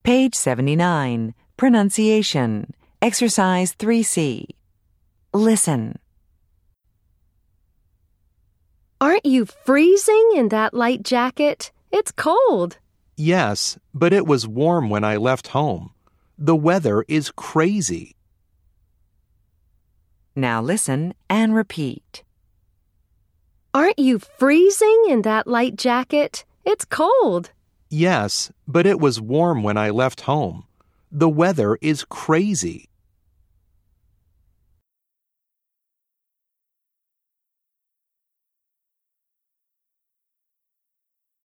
Page 79. Pronunciation. Exercise 3C. Listen. Aren't you freezing in that light jacket? It's cold. Yes, but it was warm when I left home. The weather is crazy. Now listen and repeat. Aren't you freezing in that light jacket? It's cold. Yes, but it was warm when I left home. The weather is crazy.